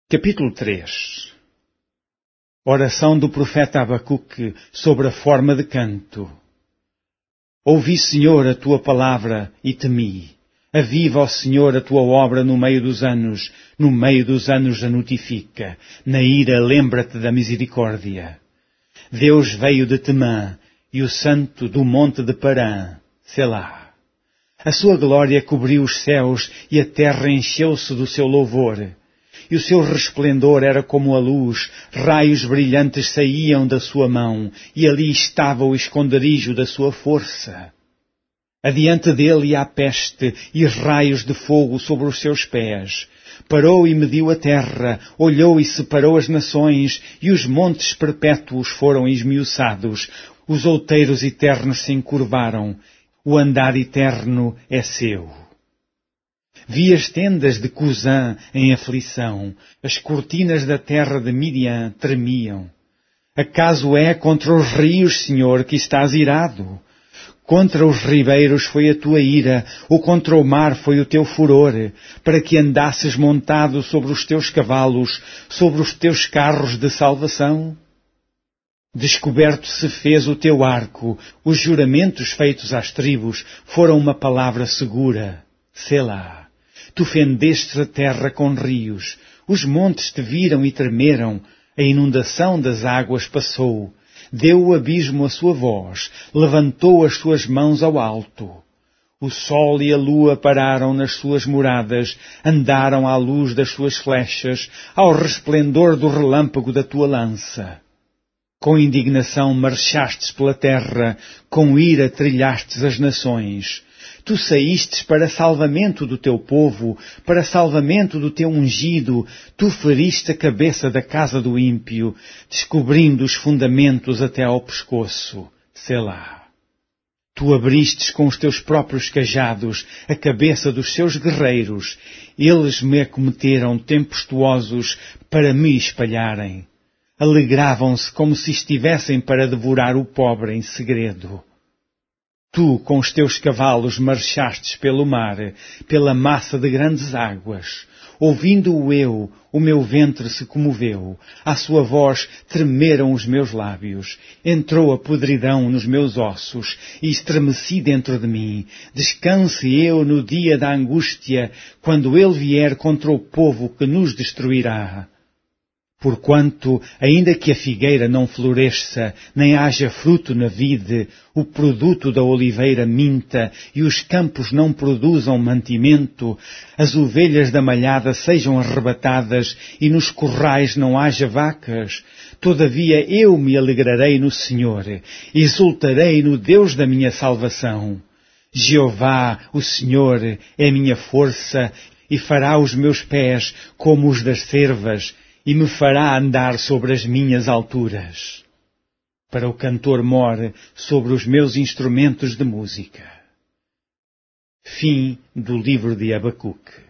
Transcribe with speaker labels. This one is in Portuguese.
Speaker 1: Capítulo 3. Oração do profeta Abacuque sobre a forma de canto. Ouvi, Senhor, a tua palavra e temi. Aviva, ó Senhor, a tua obra no meio dos anos a notifica. Na ira lembra-te da misericórdia. Deus veio de Temã e o Santo do monte de Parã, Selá. A sua glória cobriu os céus e a terra encheu-se do seu louvor. E o seu resplendor era como a luz, raios brilhantes saíam da sua mão, e ali estava o esconderijo da sua força. Adiante dele ia a peste, e raios de fogo sobre os seus pés. Parou e mediu a terra, olhou e separou as nações, e os montes perpétuos foram esmiuçados, os outeiros eternos se encurvaram, o andar eterno é seu. Vi as tendas de Cusã em aflição, as cortinas da terra de Midian tremiam. Acaso é contra os rios, Senhor, que estás irado? Contra os ribeiros foi a tua ira, ou contra o mar foi o teu furor, para que andasses montado sobre os teus cavalos, sobre os teus carros de salvação? Descoberto se fez o teu arco, os juramentos feitos às tribos foram uma palavra segura. Selá. Tu fendeste a terra com rios, os montes te viram e tremeram, a inundação das águas passou, deu o abismo a sua voz, levantou as suas mãos ao alto. O sol e a lua pararam nas suas moradas, andaram à luz das suas flechas, ao resplendor do relâmpago da tua lança. Com indignação marchastes pela terra, com ira trilhastes as nações. Tu saístes para salvamento do teu povo, para salvamento do teu ungido. Tu feriste a cabeça da casa do ímpio, descobrindo os fundamentos até ao pescoço. Selá. Tu abristes com os teus próprios cajados a cabeça dos seus guerreiros. Eles me acometeram tempestuosos para me espalharem. Alegravam-se como se estivessem para devorar o pobre em segredo. Tu, com os teus cavalos, marchastes pelo mar, pela massa de grandes águas. Ouvindo-o eu, o meu ventre se comoveu. À sua voz tremeram os meus lábios. Entrou a podridão nos meus ossos e estremeci dentro de mim. Descanse eu no dia da angústia, quando ele vier contra o povo que nos destruirá. Porquanto, ainda que a figueira não floresça, nem haja fruto na vide, o produto da oliveira minta, e os campos não produzam mantimento, as ovelhas da malhada sejam arrebatadas, e nos currais não haja vacas, todavia eu me alegrarei no Senhor, exultarei no Deus da minha salvação. Jeová, o Senhor, é minha força, e fará os meus pés como os das cervas, e me fará andar sobre as minhas alturas. Para o cantor mor sobre os meus instrumentos de música. Fim do livro de Abacuque.